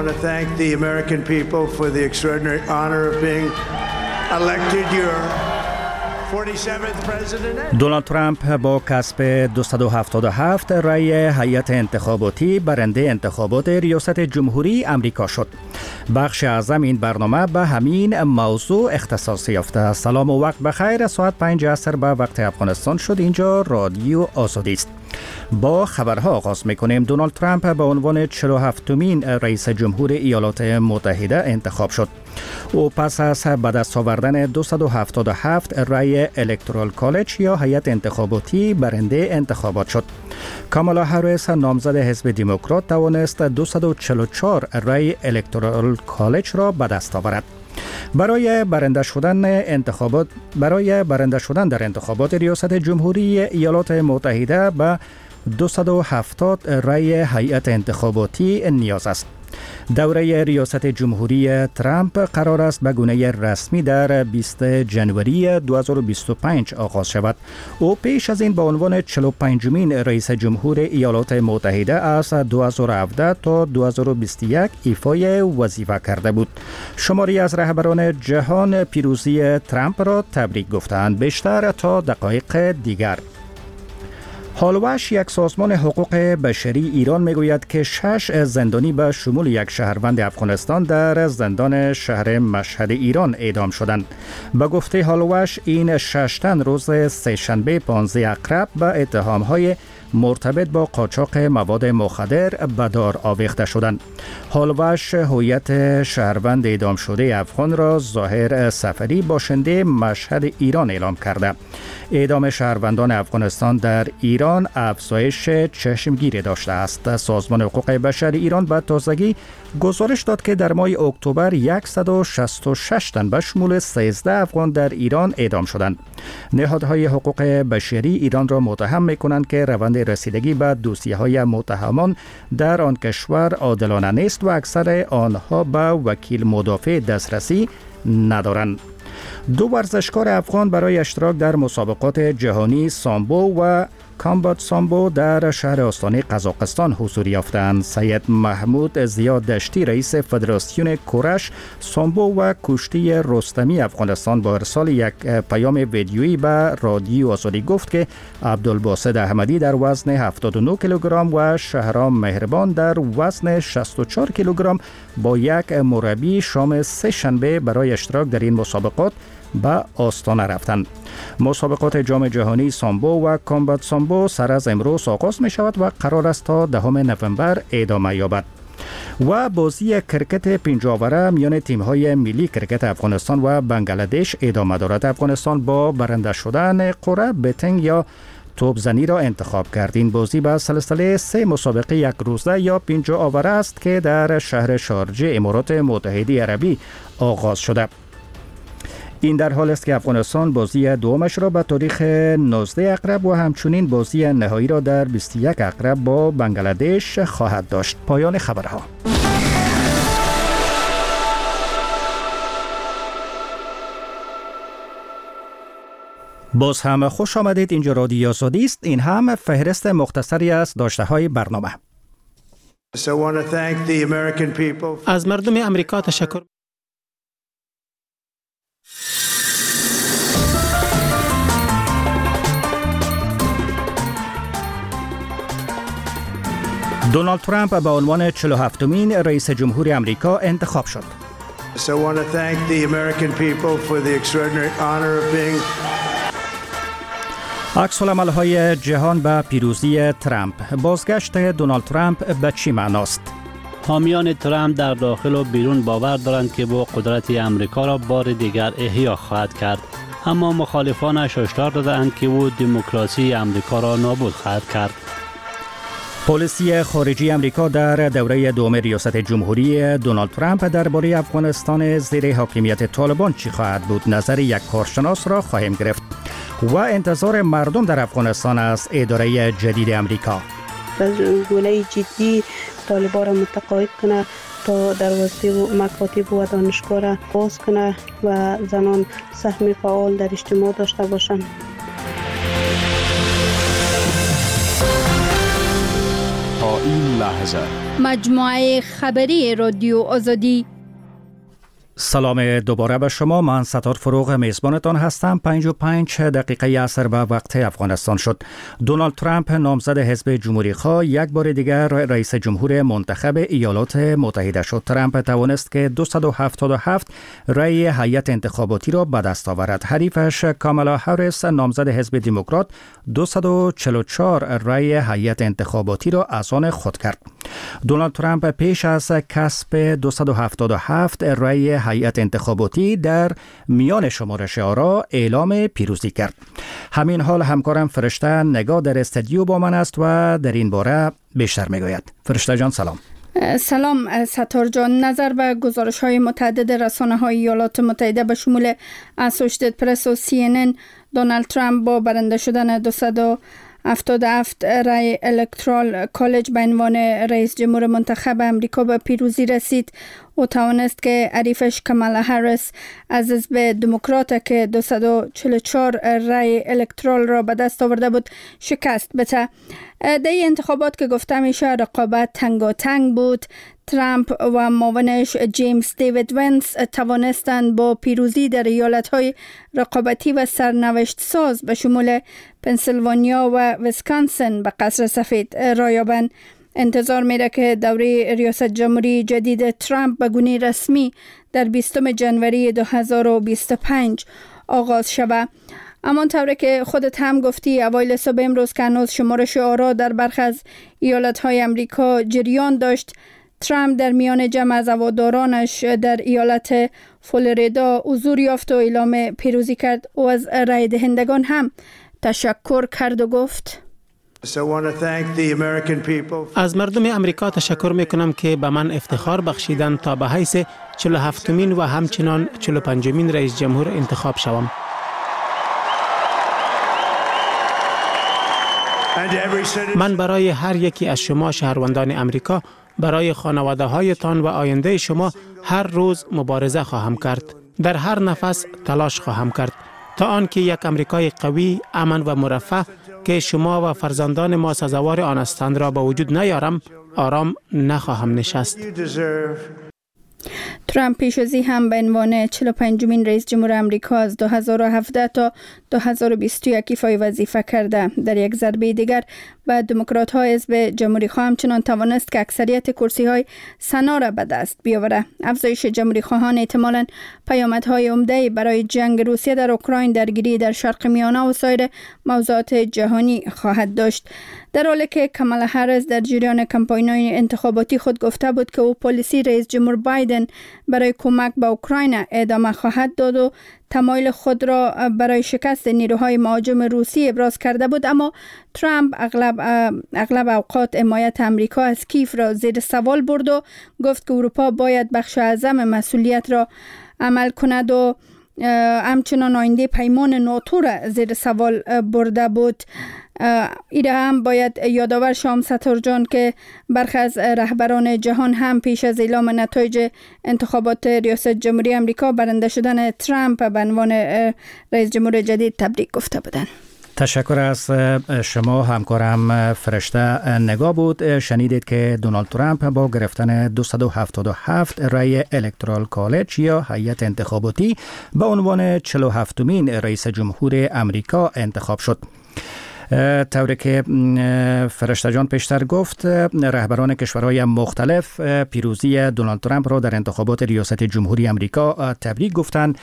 want to thank the American people for the extraordinary honor of being elected your 47th president. دونالد ترامپ با کسب 277 رأی هیئت انتخاباتی برنده انتخابات ریاست جمهوری امریکا شد. بخش اعظم این برنامه به همین موضوع اختصاص یافته. سلام و وقت بخیر. ساعت 5 عصر به وقت افغانستان شد. اینجا رادیو آزادی است. با خبرها آغاز میکنیم. دونالد ترامپ به عنوان 47مین رئیس جمهور ایالات متحده انتخاب شد. او پس از به دست آوردن 277 رأی الکترال کالج یا هیئت انتخاباتی برنده انتخابات شد. کامالا هریس نامزد حزب دموکرات توانست 244 رأی الکترال کالج را به دست آورد. برای برنده شدن در انتخابات ریاست جمهوری ایالات متحده به 270 رأی هیئت انتخاباتی نیاز است. دوره ریاست جمهوری ترامپ قرار است به گونه رسمی در 20 جنوری 2025 آغاز شود. او پیش از این به عنوان 45مین رئیس جمهور ایالات متحده از 2017 تا 2021 ایفای وظیفه کرده بود. شماری از رهبران جهان پیروزی ترامپ را تبریک گفتند. بیشتر تا دقایق دیگر. هالوش، یک سازمان حقوق بشری ایران، میگوید که 6 زندانی به شمول یک شهروند افغانستان در زندان شهر مشهد ایران اعدام شدند. به گفته هالوش این 6 تن روز سه‌شنبه 15 اکتبر به اتهام‌های مرتبط با قاچاق مواد مخدر به دار آویخته شدند. هالوش هویت شهروند اعدام شده افغان را ظاهر سفری باشنده مشهد ایران اعلام کرده. اعدام شهروندان افغانستان در ایران افزایش چشمگیری داشته است. سازمان حقوق بشر ایران به تازگی گزارش داد که در ماه اکتبر 166 تن به شمول 13 افغان در ایران اعدام شدند. نهادهای حقوق بشری ایران را متهم می‌کنند که روند رسیدگی به دوسیه‌های متهمان در آن کشور عادلانه نیست و اکثر آنها به وکیل مدافع دسترسی ندارند. 2 ورزشکار افغان برای اشتراک در مسابقات جهانی سامبو و کامبات سامبو در شهر آستانه قزاقستان حضور یافتند. سید محمود زیاد دشتی، رئیس فدراسیون کورش سامبو و کشتی رستمی افغانستان، با ارسال یک پیام ویدیویی به رادیو آزادی گفت که عبدالباسط احمدی در وزن 79 کیلوگرم و شهرام مهربان در وزن 64 کیلوگرم با یک مربی شام سه‌شنبه برای اشتراک در این مسابقات به آستانه رفتند. مسابقات جام جهانی سامبو و کامبات سامبو سر از امروز آغاز می شود و قرار است تا 10 نوامبر ادامه یابد. و بازی کرکت 5 آوره میان تیم‌های ملی کرکت افغانستان و بنگلادش ادامه دارد. افغانستان با برنده شدن قرعه بتنگ یا توپزنی را انتخاب کرد. این بازی به سلسله 3 مسابقه یک روزه یا 5 آوره است که در شهر شارجه امارات متحده عربی آغاز شده. این در حال است که افغانستان بازی دومش را به تاریخ 19 اکتبر و همچنین بازی نهایی را در 21 اکتبر با بنگلادش خواهد داشت. پایان خبرها. باز هم خوش آمدید. اینجا رادیو آزادی است. این هم فهرست مختصری از داشته‌های برنامه. از مردم امریکا تشکر. دونالد ترامپ به عنوان 47مین رئیس جمهور امریکا انتخاب شد. عکس‌العمل‌های جهان به پیروزی ترامپ. بازگشت دونالد ترامپ به چی معناست؟ حامیان ترامپ در داخل و بیرون باور دارند که با قدرت امریکا را بار دیگر احیا خواهد کرد، اما مخالفانش هشدار دادند که او دموکراسی امریکا را نابود خواهد کرد. پالیسی خارجی امریکا در دوره دوم ریاست جمهوری دونالد ترامپ درباره افغانستان زیر حاکمیت طالبان چی خواهد بود؟ نظر یک کارشناس را خواهیم گرفت. و انتظار مردم در افغانستان از اداره جدید امریکا. گونه جدی طالبان را متقاعد کنه تا دروازه و مکاتب و دانشگاه را باز کنه و زنان سهم فعال در اجتماع داشته باشند. تا این لحظه. مجموعه خبری رادیو آزادی. سلام دوباره به شما. من ستار فروغ میزبانتان هستم. 55 دقیقه عصر به وقت افغانستان شد. دونالد ترامپ نامزد حزب جمهوری خواه یک بار دیگر رئیس جمهور منتخب ایالات متحده شد. ترامپ توانست که 277 رأی هیئت انتخاباتی را به دست آورد. حریفش کامالا هریس نامزد حزب دموکرات 244 رأی هیئت انتخاباتی را از آن خود کرد. دونالد ترامپ پیش از کسب 277 رأی هیئت انتخاباتی در میان شمارش آرا اعلام پیروزی کرد. همین حال همکارم فرشته نگاه در استودیو با من است و در این باره بیشتر میگوید. فرشته جان سلام. سلام ستار جان. نظر به گزارش‌های متعدد رسانه‌های ایالات متحده به شمول اسوشیتد پرس و CNN، دونالد ترامپ با برنده شدن 277 رای الکترال کالج به عنوان رئیس جمهور منتخب امریکا به پیروزی رسید. او توانست که حریفش کامالا هریس از حزب دموکرات که 244 رای الکترال را به دست آورده بود شکست بده. در این انتخابات که گفته میشه رقابت تنگاتنگ بود، ترامپ و معاونش جیمز دیوید ونس توانستند با پیروزی در ایالت‌های رقابتی و سرنوشت ساز به شمول پنسیلوانیا و ویسکانسن به قصر سفید راه یابند. انتظار میره که دوره ریاست جمهوری جدید ترامپ به گونه رسمی در 20 جنوری 2025 آغاز شود. اما طوری که خودت هم گفتی اوایل صبح امروز که هنوز شمارش آرا در برخی از ایالت‌های امریکا جریان داشت، ترامپ در میان جمع از هوادارانش در ایالت فلوریدا حضور یافت و اعلام پیروزی کرد. او از رای دهندگان هم تشکر کرد و گفت: از مردم امریکا تشکر میکنم که به من افتخار بخشیدن تا به حیث 47مین و همچنان 45مین رئیس جمهور انتخاب شوم. من برای هر یکی از شما شهروندان امریکا، برای خانواده هایتان و آینده شما هر روز مبارزه خواهم کرد. در هر نفس تلاش خواهم کرد تا آنکه یک امریکای قوی، امن و مرفه که شما و فرزندان ما سزاوار آن هستند را به وجود نیارم، آرام نخواهم نشست. ترامپ پیش از این هم به عنوان 45مین رئیس جمهور امریکا از 2017 تا 2021 ایفای وظیفه کرده. در یک ضربه دیگر به دموکرات های حزب جمهوری خواه همچنان توانست که اکثریت کرسی های سنا را به دست بیاوره. افزایش جمهوری خواهان احتمالاً پیامدهای عمده برای جنگ روسیه در اوکراین، درگیری در شرق میانه و سایر موضوعات جهانی خواهد داشت. در حالی که کامالا هریس در جریان کمپاین‌های انتخاباتی خود گفته بود که او پالیسی رئیس جمهور بایدن برای کمک به اوکراین ادامه خواهد داد و تمایل خود را برای شکست نیروهای مهاجم روسی ابراز کرده بود، اما ترامپ اغلب اوقات حمایت امریکا از کیف را زیر سوال برد و گفت که اروپا باید بخش اعظم مسئولیت را عمل کند و همچنان آینده پیمان ناتو را زیر سوال برده بود. ایره هم باید یادآور شام ستار جان که برخی از رهبران جهان هم پیش از اعلام نتایج انتخابات ریاست جمهوری امریکا برنده شدن ترامپ به عنوان رئیس جمهور جدید تبریک گفته بودند. تشکر از شما. همکارم فرشته نگاه بود. شنیدید که دونالد ترامپ با گرفتن 277 رای الکترال کالج یا هیئت انتخاباتی به عنوان 47مین رئیس جمهور امریکا انتخاب شد. طوری که فرشته جان پیشتر گفت، رهبران کشورهای مختلف پیروزی دونالد ترامپ را در انتخابات ریاست جمهوری امریکا تبریک گفتند.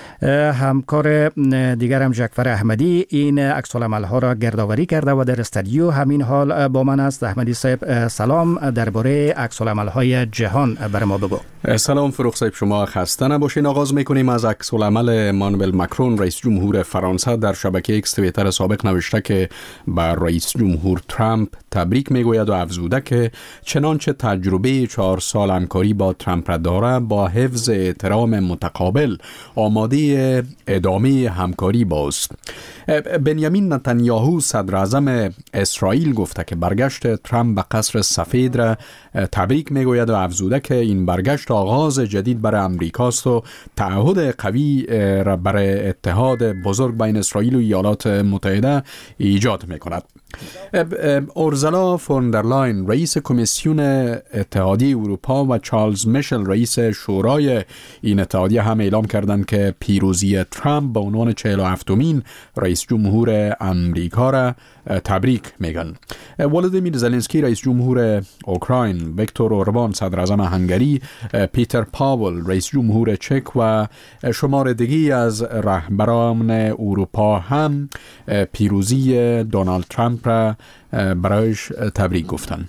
همکار دیگرم جعفر احمدی این عکس‌العمل ها را گردآوری کرده و در استودیو همین حال با من است. احمدی صاحب سلام. درباره عکس‌العمل های جهان بر ما بگو. سلام فروغ صاحب، شما خسته نباشین. آغاز میکنیم از عکس‌العمل امانوئل ماکرون رئیس جمهور فرانسه. در شبکه ایکس توییتر سابق نوشته که بر رئیس جمهور ترامپ تبریک میگوید و افزوده که چنانچه تجربه 4 سال همکاری با ترامپ را داره، با حفظ احترام متقابل آماده ادامه همکاری باست. بنیامین نتانیاهو صدر اعظم اسرائیل گفته که برگشت ترامپ به قصر سفید را تبریک میگوید و افزوده که این برگشت آغاز جدید برای امریکاست و تعهد قوی را برای اتحاد بزرگ بین اسرائیل و ایالات متحده ایجاد میکند. اورزالا فون در لاین رئیس کمیسیون اتحادیه اروپا و چارلز میشل رئیس شورای این اتحادیه هم اعلام کردند که پیروزی ترامپ به عنوان 47مین رئیس جمهور امریکا را تبریک میگن. ولادیمیر زلنسکی رئیس جمهور اوکراین، ویکتور اوربان صدر اعظم هنگری، پیتر پاول رئیس جمهور چک و شمار دیگری از رهبران اروپا هم پیروزی دونالد ترامپ را برایش تبریک گفتند.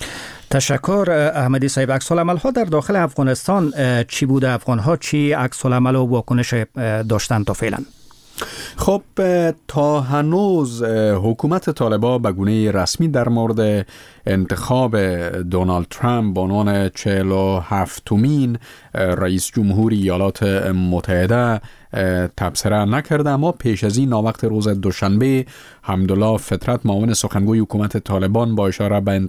تشکر احمدی صاحب. عکس العمل ها در داخل افغانستان چی بوده؟ افغان ها چی عکس العمل و واکنش داشتن تا فعلا؟ خب تا هنوز حکومت طالبان به گونه رسمی در مورد انتخاب دونالد ترامپ به عنوان 47مین رئیس جمهور ایالات متحده تبصره نکرده، اما پیش از این وقت روز دوشنبه حمدالله فطرت معاون سخنگوی حکومت طالبان با اشاره به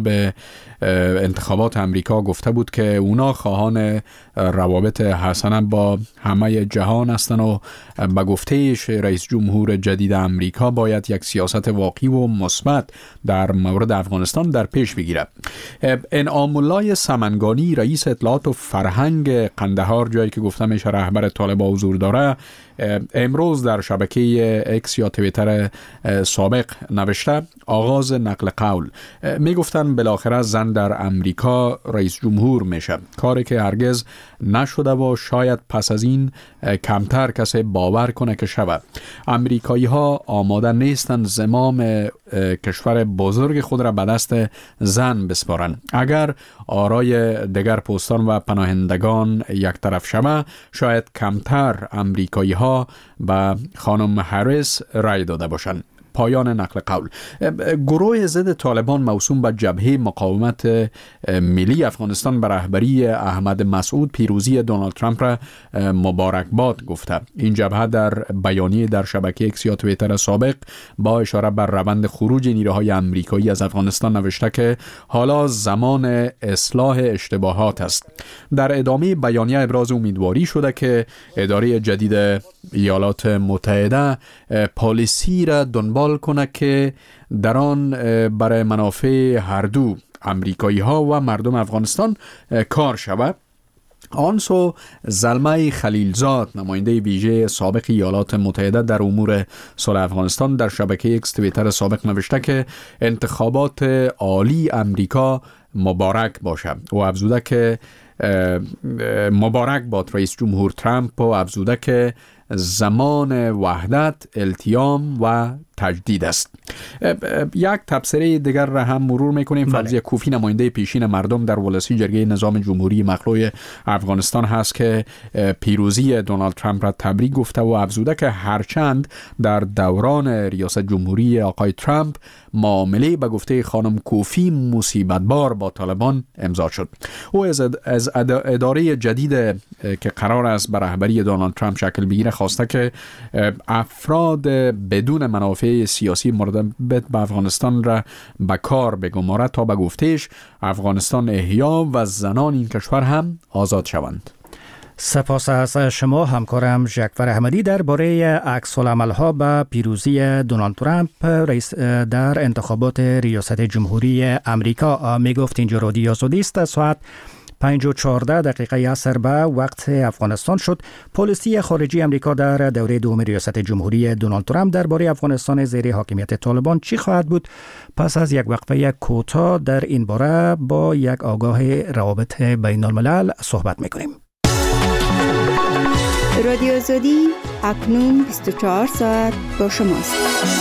انتخابات امریکا گفته بود که اونا خواهان روابط حسنه با همه جهان هستند و به گفتهش رئیس جمهور جدید امریکا باید یک سیاست واقعی و مثبت در مورد افغانستان در پیش بگیرد. انعام الله سمنگانی رئیس اطلاعات و فرهنگ قندهار، جایی که گفتم میشه رهبر طالبان حضور داره، امروز در شبکه اکس یا توییتر سابق نوشته آغاز نقل قول. میگفتن بالاخره زن در امریکا رئیس جمهور میشه، کاری که هرگز نشده و شاید پس از این کمتر کسی باور کنه که شود. امریکایی ها آماده نیستند زمام کشور بزرگ خود را به دست زن بسپارند. اگر آرای دیگر پوستان و پناهندگان یک طرف شود، شاید کمتر امریکایی ها به خانم هریس رای داده باشند. پایان نقل قول. گروه ضد طالبان موسوم به جبهه مقاومت ملی افغانستان به رهبری احمد مسعود پیروزی دونالد ترامپ را مبارکباد گفته. این جبهه در بیانیه در شبکه اکس یا توییتر سابق با اشاره بر روند خروج نیروهای امریکایی از افغانستان نوشته که حالا زمان اصلاح اشتباهات است. در ادامه بیانیه ابراز امیدواری شده که اداره جدید ایالات متحده پالیسی را دنبال کنه که در آن برای منافع هر دو امریکایی ها و مردم افغانستان کار شود. آنسو زلمه خلیلزاد نماینده ویژه سابق ایالات متحده در امور صلح افغانستان در شبکه اکس توییتر سابق نوشته که انتخابات عالی امریکا مبارک باشه و افزوده که مبارک باد رئیس جمهور ترامپ و افزوده که زمان وحدت، التیام و تجدید است. یک تبصره دیگر را هم مرور میکنیم. فوزیه کوفی نماینده پیشین مردم در ولسی جرگه نظام جمهوری مخلوع افغانستان هست که پیروزی دونالد ترامپ را تبریک گفته و افزوده که هرچند در دوران ریاست جمهوری آقای ترامپ معامله به گفته خانم کوفی مصیبت بار با طالبان امضا شد، او از اداره جدید که قرار است به رهبری دونالد ترامپ شکل بگیره خواسته که افراد بدون منافع سیاسی مرتبط به افغانستان را به کار بگمارد تا به گفتهش افغانستان احیا و زنان این کشور هم آزاد شوند. سپاس از شما همکارم ژکور احمدی درباره عکس العمل‌ها به پیروزی دونالد ترامپ رئیس در انتخابات ریاست جمهوری امریکا. میگفت اینجا رادیو آزادی است. ساعت 5:14 عصر به وقت افغانستان شد. پالیسی خارجی امریکا در دوره دوم ریاست جمهوری دونالد ترامپ درباره افغانستان زیر حاکمیت طالبان چی خواهد بود؟ پس از یک وقفه کوتاه در این باره با یک آگاه روابط بین الملل صحبت می‌کنیم. رادیو آزادی اکنون 24 ساعت با شماست.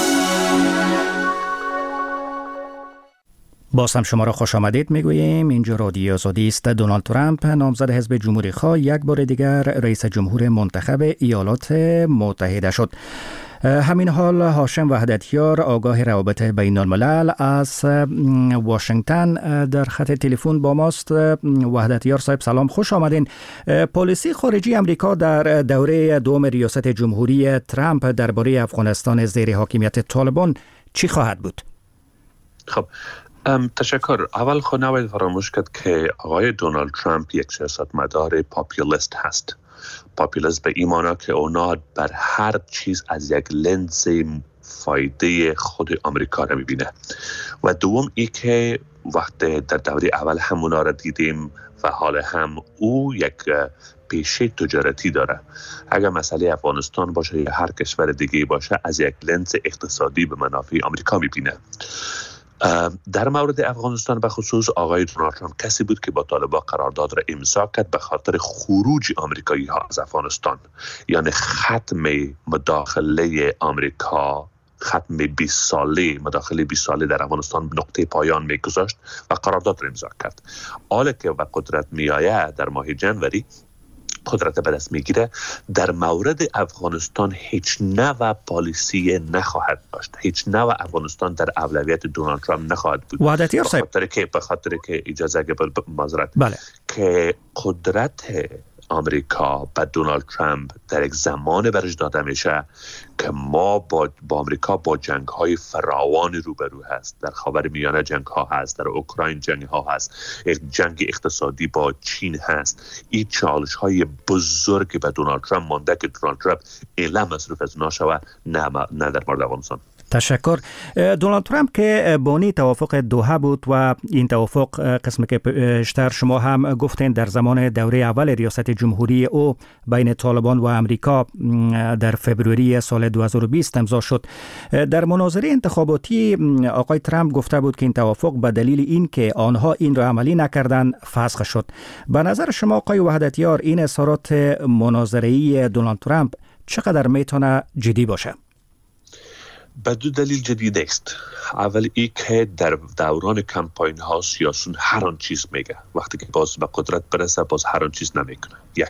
باز هم شما را خوش آمدید میگوییم. اینجا رادیو آزادی است. دونالد ترامپ نامزد حزب جمهوری خواه یک بار دیگر رئیس جمهور منتخب ایالات متحده شد. همین حال هاشم وحدتیار آگاه روابط بین الملل از واشنگتن در خط تلفن با ماست. وحدتیار صاحب سلام، خوش آمدین. پالیسی خارجی امریکا در دوره دوم ریاست جمهوری ترامپ درباره افغانستان زیر حاکمیت طالبان چی خواهد بود؟ خب تشکر. اول نباید فراموش کرد که آقای دونالد ترامپ یک سیاستمدار پاپولیست هست پاپولیسم به ایمانا که اونا بر هر چیز از یک لنز فایده خود آمریکا را میبینه. و دوم ای که وقت در دوره اول همونا را دیدیم و حال هم او یک پیشه تجارتی داره. اگر مسئله افغانستان باشه یا هر کشور دیگه باشه از یک لنز اقتصادی به منافع آمریکا میبینه. در مورد افغانستان به خصوص آقای دونالد ترامپ کسی بود که با طالبان قرارداد را امضا کرد به خاطر خروج آمریکایی ها از افغانستان، یعنی ختم مداخله آمریکا، ختم 20 ساله مداخله 20 ساله در افغانستان نقطه پایان میگذاشت و قرارداد را امضا کرد. حالا که به قدرت میآید در ماه جنوری قدرت به دست میگیره، در مورد افغانستان هیچ نوع پالیسی نخواهد داشت، هیچ نوع افغانستان در اولویت دونالد ترامپ نخواهد بود. وحدتیار صاحب به خاطر که اجازه اگه معذرت بله. که قدرت آمریکا به دونالد ترامپ در یک زمان برش داده میشه که ما با آمریکا با جنگ های فراوان روبرو هست. در خاورمیانه جنگ ها هست، در اوکراین جنگ ها هست، یک جنگ اقتصادی با چین هست. این چالش های بزرگ به دونالد ترامپ مانده که دونالد ترامپ اعلام مصروف از اونا شود، نه در مورد افغانستان. تشکر. دونالد ترامپ که بانی توافق دوحه بود و این توافق قسمی که پیشتر شما هم گفتین در زمان دوره اول ریاست جمهوری او بین طالبان و امریکا در فوریه سال 2020 امضا شد. در مناظره انتخاباتی آقای ترامپ گفته بود که این توافق به دلیل این که آنها این را عملی نکردن فسخ شد. به نظر شما آقای وحدتیار این اظهارات مناظره‌ای دونالد ترامپ چقدر میتونه جدی باشه؟ به دو دلیل جدید است. اول ای که در دوران کمپاین ها سیاسون هر آن چیز میگه، وقتی که باز به قدرت برسه باز هر آن چیز نمیکنه. یک.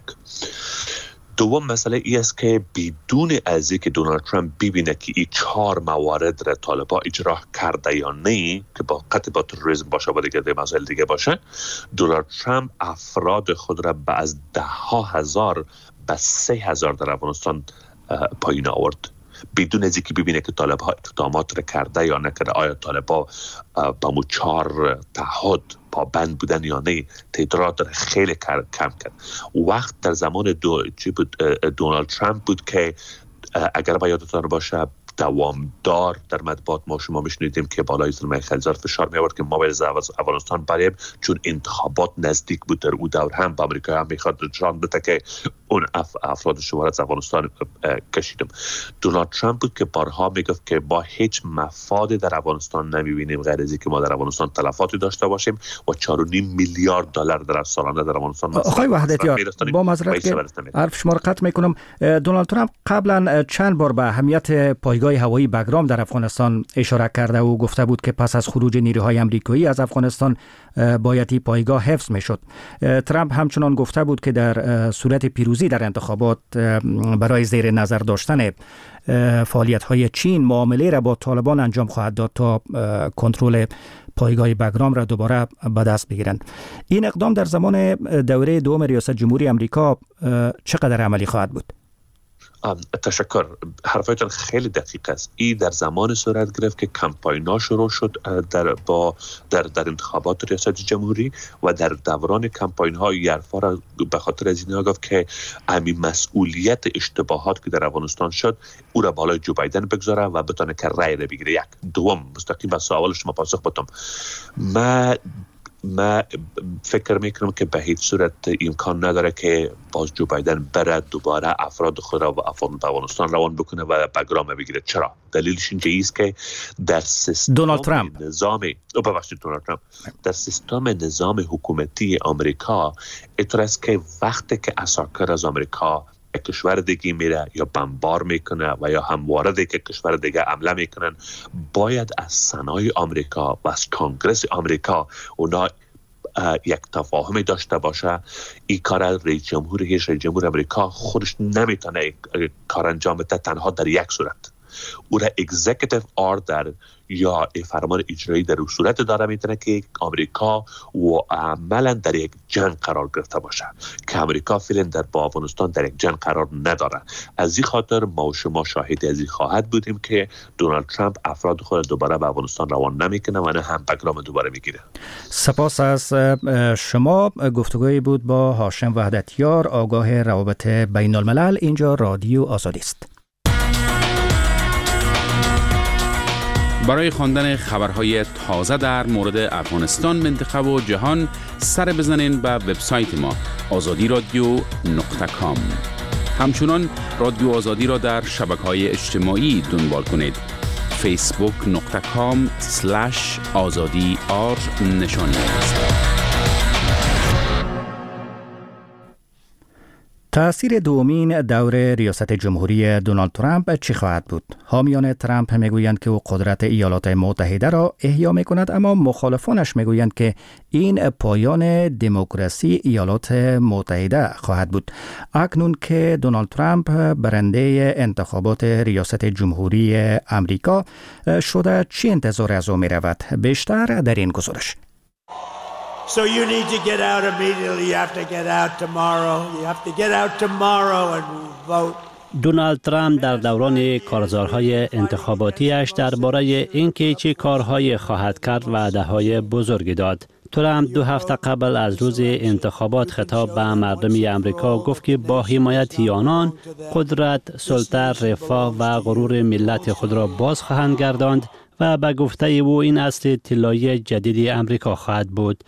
دوم مسئله ای است که بدون از اینکه دونالد ترامپ ببینه که این 4 موارد را طالبان اجرا کرده یا نه، که با قطع با تروریسم باشه و دیگه مسائل دیگه باشه، دونالد ترامپ افراد خود را به از 10,000 به 3,000 در افغانستان پایین آورد، بدون از اینکه ببینه که طالب‌ها اقدامات را کرده یا نکرده. آیا طالب‌ها با مو 4 تعهد پابند بودن یا نه؟ تعداد را خیلی کم کرد. وقت در زمان دونالد ترامپ بود که اگر با یادتان باشه دوامدار در مطبوعات ما شما میشنیدیم که بالای زلمه خلیزار فشار می آورد که ما باید از افغانستان بریم، چون انتخابات نزدیک بود. در او دور هم با امریکا هم میخواد نشان بده که اون افراد شما از افغانستان کشیدم. دونالد ترامپ بود که بارها میگفت که با هیچ مفادی در افغانستان نمیبینیم غیر از اینکه ما در افغانستان تلفاتی داشته باشیم و 4.5 میلیارد دلار در سالانه در افغانستان. آقای وحدتیار با معذرت که حرف شما را قطع میکنم، دونالد ترامپ قبلا چند بار به اهمیت پایگاه هوایی بگرام در افغانستان اشاره کرده و گفته بود که پس از خروج نیروهای آمریکایی از افغانستان باید این پایگاه حفظ میشد. ترامپ همچنان گفته بود که در صورت پیروزی در انتخابات برای زیر نظر داشتن فعالیت‌های چین معامله را با طالبان انجام خواهد داد تا کنترل پایگاه بگرام را دوباره به دست بگیرند. این اقدام در زمان دوره دوم ریاست جمهوری آمریکا چقدر عملی خواهد بود؟ تشکر. حرفایتان خیلی دقیق است. این در زمان صورت گرفت که کمپاین‌ها شروع شد در انتخابات ریاست جمهوری و در دوران کمپاین‌ها یرفا را به خاطر از اینها گفت که امی مسئولیت اشتباهات که در افغانستان شد او را بالای جو بایدن بگذاره و بتونه که رأی را بگیره. یک. دوم مستقیم به سوال شما پاسخ بدم. من فکر میکنم که به هیچ صورت امکان نداره که باز جو بایدن بره دوباره افراد خود را به افغانستان روان بکنه و بگرام بگیره. چرا؟ دلیلش اینجا است که در سیستم در سیستم نظام حکومتی آمریکا اینطور است که وقتی که عساکر از آمریکا کشور دیگه میره یا بمبار میکنه و یا هموارد که کشور دیگه حمله میکنن، باید از سنای آمریکا و از کنگرس آمریکا اونا یک تفاهمی داشته باشه. این کار رئیس جمهور آمریکا خودش نمیتونه کار انجام بده تنها در یک صورت، او را اگزیکیتیو آردر یا فرمان اجرایی در صورت داره میتونه که آمریکا و عملا در یک جنگ قرار گرفته باشه که آمریکا فعلا با افغانستان در یک جنگ قرار نداره. از این خاطر ما و شما شاهد از این خواهد بودیم که دونالد ترامپ افراد خود دوباره به افغانستان روان نمیکنه و نه هم بگرام دوباره میگیره. سپاس از شما. گفتگوی بود با هاشم وحدتیار، آگاه روابط بین الملل. اینجا رادیو آزادی است. برای خواندن خبرهای تازه در مورد افغانستان، منطقه و جهان سر بزنین به وبسایت ما azadiradio.com. همچنان رادیو آزادی را در شبکه‌های اجتماعی دنبال کنید. facebook.com/azadi_r نشانی است. تأثیر دومین دور ریاست جمهوری دونالد ترامپ چی خواهد بود؟ حامیان ترامپ میگویند که او قدرت ایالات متحده را احیا میکند، اما مخالفانش میگویند که این پایان دموکراسی ایالات متحده خواهد بود. اکنون که دونالد ترامپ برنده انتخابات ریاست جمهوری امریکا شده، چی انتظار از او میرود؟ بیشتر در این گزارش. So you need to get out immediately. You have to get out tomorrow. You have to get out tomorrow and vote. دونالد ترامپ در دوران کارزارهای انتخاباتیش درباره اینکه چه کارهای خواهد کرد وعده‌های بزرگی داد. ترامپ 2 هفته قبل از روز انتخابات خطاب به مردم امریکا گفت که با حمایت آنان قدرت، سلطه، رفاه و غرور ملت خود را باز خواهند گرداند و به گفته او این اصل طلایی جدید امریکا خواهد بود.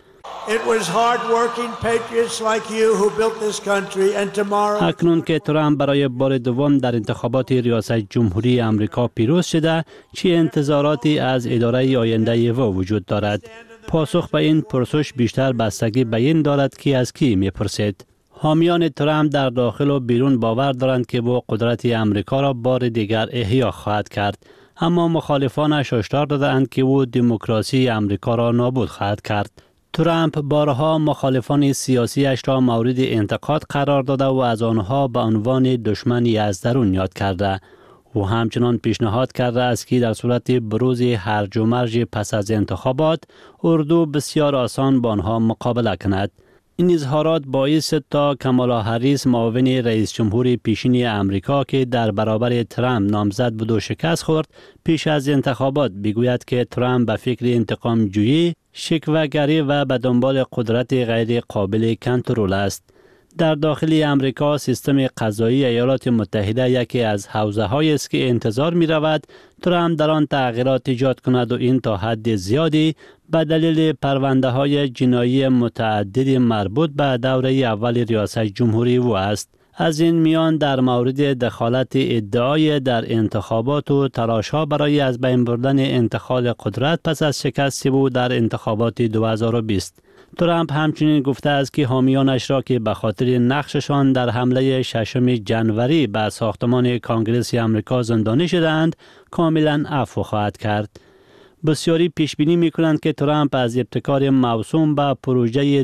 اکنون که ترامپ برای بار دوم در انتخابات ریاست جمهوری امریکا پیروز شده، چه انتظاراتی از اداره آینده او وجود دارد؟ پاسخ به این پرسش بیشتر بستگی به این دارد که از کی میپرسید. حامیان ترامپ در داخل و بیرون باور دارند که با قدرت امریکا را بار دیگر احیا خواهد کرد، اما مخالفانش هشدار دادند که او دموکراسی امریکا را نابود خواهد کرد. ترامپ بارها مخالفان سیاسیش را مورد انتقاد قرار داده و از آنها به عنوان دشمنی از درون یاد کرده. او همچنان پیشنهاد کرده است که در صورت بروز هرج و مرج پس از انتخابات، اردو بسیار آسان با آنها مقابله کند. این اظهارات باعث تا کامالا هریس، معاون رئیس جمهور پیشین امریکا که در برابر ترامپ نامزد بود و شکست خورد، پیش از انتخابات بگوید که ترامپ به فکر انتقام جویی، شکوه‌گری و به دنبال قدرت غیر قابل کنترل است. در داخل امریکا، سیستم قضایی ایالات متحده یکی از حوزه‌هایی است که انتظار می‌رود ترامپ در آن تغییرات ایجاد کند و این تا حد زیادی به دلیل پرونده‌های جنایی متعدد مربوط به دوره اول ریاست جمهوری او است. از این میان در مورد دخالت ادعای در انتخابات و تلاش‌ها برای از بین بردن انتقال قدرت پس از شکست او در انتخابات 2020. ترامپ همچنین گفته است که حامیانش را که به خاطر نقششان در حمله 6 ژانویه به ساختمان کانگرس آمریکا زندانی شدند، کاملا عفو خواهد کرد. بسیاری پیش بینی می‌کنند که ترامپ از ابتکار موسوم به پروژه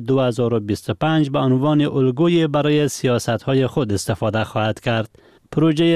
2025 به عنوان الگوی برای سیاست‌های خود استفاده خواهد کرد. پروژه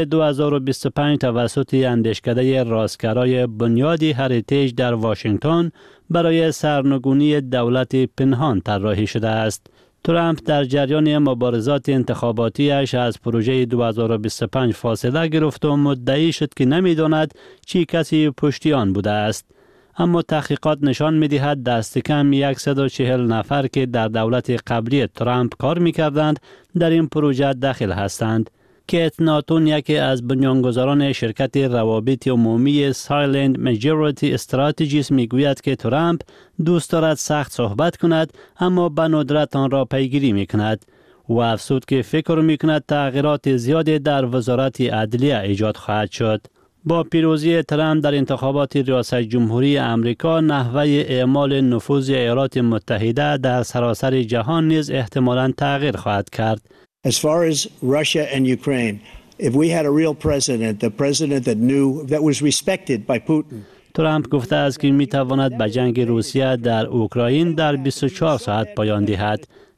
2025 توسط اندیشکده راستگرای بنیادی هریتیج در واشنگتن برای سرنگونی دولت پنهان طراحی شده است. ترامپ در جریان مبارزات انتخاباتیش از پروژه 2025 فاصله گرفت و مدعی شد که نمی‌داند چی کسی پشتی آن بوده است. اما تحقیقات نشان می‌دهد دست کم 140 نفر که در دولت قبلی ترامپ کار می‌کردند در این پروژه داخل هستند. کیت ناتون، یکی از بنیانگذاران شرکت روابط عمومی سایلنت ماجوریتی استراتژیست، میگوید که ترامپ دوست دارد سخت صحبت کند اما به ندرت آن را پیگیری میکند. و افزود که فکر میکند تغییرات زیادی در وزارت عدلیه ایجاد خواهد شد. با پیروزی ترامپ در انتخابات ریاست جمهوری امریکا، نحوه اعمال نفوذ ایالات متحده در سراسر جهان نیز احتمالاً تغییر خواهد کرد. As far as Russia and Ukraine, if we had a real president, the president that was respected by Putin. ترامپ گفته است که می تواند به جنگ روسیه در اوکراین در 24 ساعت پایان دهد.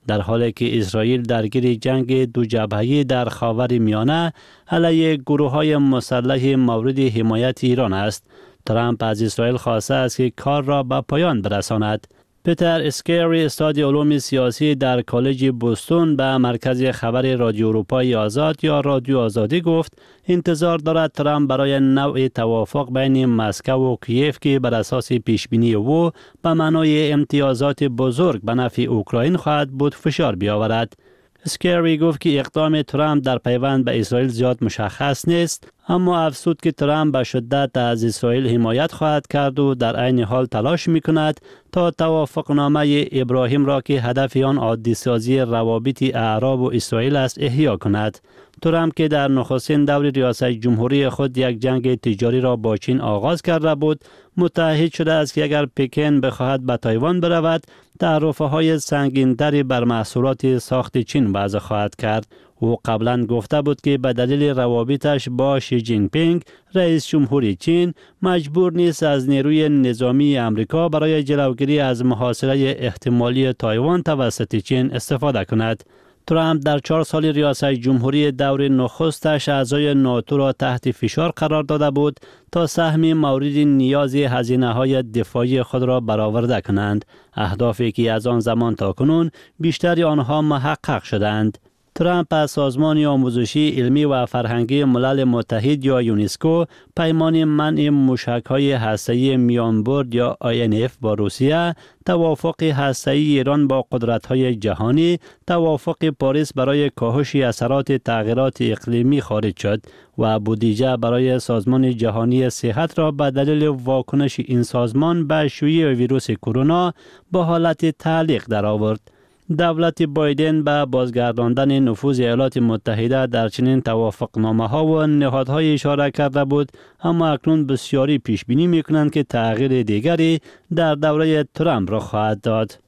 در حالی که اسرائیل درگیر جنگ دو جبهه‌ای در خاور میانه علیه گروه‌های مسلح مورد حمایت ایران است. ترامپ از اسرائیل خواسته است که کار را به پایان برساند. پیتر اسکری استاد علوم سیاسی در کالج بوستون به مرکز خبر رادیو اروپای آزاد یا رادیو آزادی گفت انتظار دارد ترامپ برای نوع توافق بین مسکو و کیف که بر اساس پیشبینی او به معنای امتیازات بزرگ به نفع اوکراین خواهد بود فشار بیاورد. اسکری گفت که اقدام ترامپ در پیوند به اسرائیل زیاد مشخص نیست، اما افزود که ترامپ به شدت از اسرائیل حمایت خواهد کرد و در عین حال تلاش می‌کند تا توافقنامه ابراهیم را که هدف آن عادی سازی روابط اعراب و اسرائیل است احیا کند. ترامپ که در نخستین دور ریاست جمهوری خود یک جنگ تجاری را با چین آغاز کرده بود، متعهد شده است که اگر پکن بخواهد به تایوان برود، تعرفه‌های سنگین‌تری بر محصولات ساخت چین وضع خواهد کرد. او قبلا گفته بود که به دلیل روابطش با شی جین پینگ رئیس جمهوری چین مجبور نیست از نیروی نظامی امریکا برای جلوگیری از محاصره احتمالی تایوان توسط چین استفاده کند. ترامپ در 4 سال ریاست جمهوری دور نخستش اعضای ناتو را تحت فشار قرار داده بود تا سهم مورد نیاز هزینه‌های دفاعی خود را برآورده کنند، اهدافی که از آن زمان تا کنون بیشتر آنها محقق شدند. ترامپ از سازمان آموزشی علمی و فرهنگی ملل متحد یا یونسکو پیمان منع موشک‌های هسته‌ای میانبرد یا INF با روسیه، توافق هسته‌ای ایران با قدرت‌های جهانی، توافق پاریس برای کاهش اثرات تغییرات اقلیمی خارج شد و بودجه برای سازمان جهانی صحت را به دلیل واکنش این سازمان به شیوع ویروس کرونا به حالت تعلیق درآورد. دولت بایدن به بازگرداندن نفوذ ایالات متحده در چنین توافقنامه‌ها و نهادهای اشاره کرده بود، اما اکنون بسیاری پیش بینی می‌کنند که تغییر دیگری در دوره ترامپ را خواهد داد.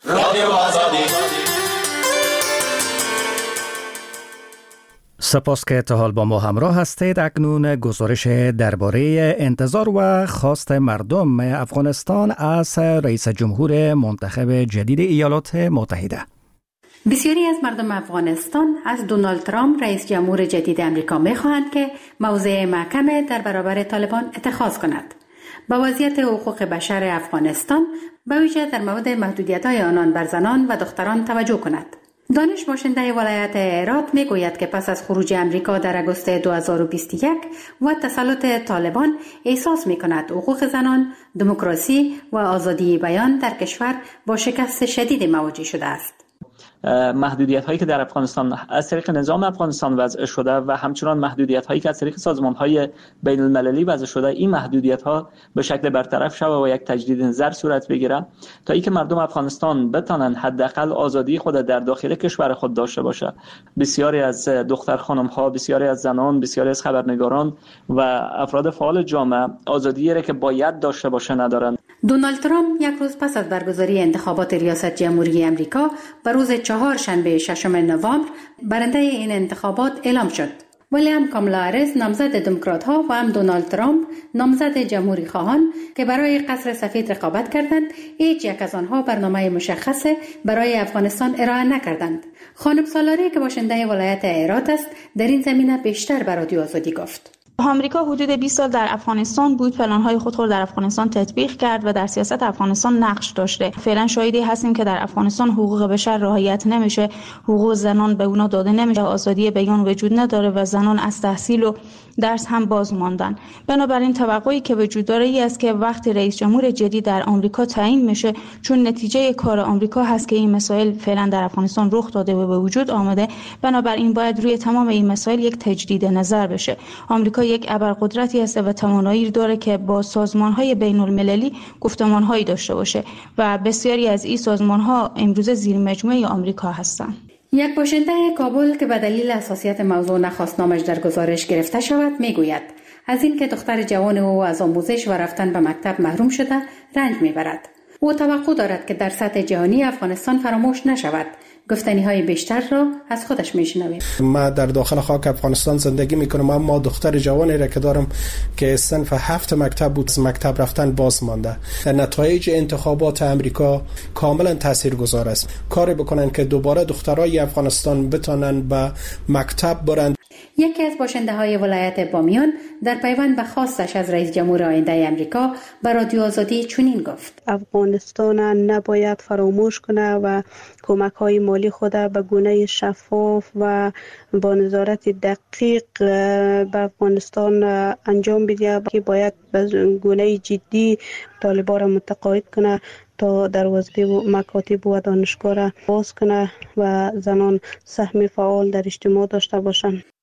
سپاس که تا حال با ما همراه هستید. اکنون گزارش درباره انتظار و خواست مردم افغانستان از رئیس جمهور منتخب جدید ایالات متحده. بسیاری از مردم افغانستان از دونالد ترامپ رئیس جمهور جدید امریکا می‌خواهند که موضع محکم در برابر طالبان اتخاذ کند. با وضعیت حقوق بشر افغانستان به ویژه در مورد محدودیت‌های آنان بر زنان و دختران توجه کند. دانش باشنده ولایت هرات میگوید که پس از خروج امریکا در اگوست 2021 و تسلط طالبان احساس میکند حقوق زنان، دموکراسی و آزادی بیان در کشور با شکست شدید مواجه شده است. محدودیت هایی که در افغانستان از طریق نظام افغانستان وضع شده و همچنان محدودیت هایی که از طریق سازمان های بین المللی وضع شده، این محدودیت ها به شکل برطرف شود و یک تجدید نظر صورت بگیرد تا اینکه مردم افغانستان بتوانند حداقل آزادی خود در داخل کشور خود داشته باشند. بسیاری از دختر خانم ها، بسیاری از زنان، بسیاری از خبرنگاران و افراد فعال جامعه آزادی را که باید داشته باشه ندارند. دونالد ترامپ یک روز پس از برگزاری انتخابات ریاست جمهوری امریکا به روز چهارشنبه 6 نوامبر برنده این انتخابات اعلام شد. ولی هم کامالا هریس نامزد دموکرات ها و هم دونالد ترامپ نامزد جمهوری خواهان که برای قصر سفید رقابت کردند، هیچ یک از آنها برنامه مشخص برای افغانستان ارائه نکردند. خانم سالاری که باشنده ولایت هرات است در این زمینه بیشتر به رادیو آزادی گفت. آمریکا حدود 20 سال در افغانستان بود، پلن‌های خود را در افغانستان تطبیق کرد و در سیاست افغانستان نقش داشته. فعلا شاهدی هستیم که در افغانستان حقوق بشر رعایت نمیشه، حقوق زنان به اونا داده نمیشه، آزادی بیان وجود نداره و زنان از تحصیل و درس هم باز ماندن. بنابراین توقعی که وجود داره ای است که وقتی رئیس جمهور جدید در آمریکا تعیین میشه، چون نتیجه کار آمریکا هست که این مسائل فعلا در افغانستان رخ داده و به وجود آمده، بنابراین باید روی تمام این مسائل یک تجدید نظر بشه. آمریکا یک ابرقدرتی است و توانایی داره که با سازمان‌های بین‌المللی گفتمان‌هایی داشته باشه و بسیاری از این سازمان‌ها امروز زیر مجموعه آمریکا هستند. یک باشنده کابل که به دلیل حساسیت موضوع نخواست نامش در گزارش گرفته شود میگوید از این که دختر جوان او از آموزش و رفتن به مکتب محروم شده رنج میبرد. او توقع دارد که در سطح جهانی افغانستان فراموش نشود، گفتنی های بیشتر را از خودش میشنویم. ما در داخل خاک افغانستان زندگی میکنم، اما دختر جوانی را که دارم که صنف 7 مکتب بود، از مکتب رفتن باز مانده. نتایج انتخابات امریکا کاملا تاثیرگذار است. کاری بکنن که دوباره دخترای افغانستان بتونن به مکتب برن. یکی از باشنده های ولایت بامیان در پیوند به خواستش از رئیس جمهور آینده امریکا به رادیو آزادی چنین گفت: افغانستان نباید فراموش کنه و کمک های مالی خود به گونه شفاف و با نظارت دقیق به افغانستان انجام بده، که باید به گونه جدی طالبان را متقاعد کنه تا دروازه و مکاتب و دانشگاه را باز کنه و زنان سهم فعال در اجتماع داشته باشند.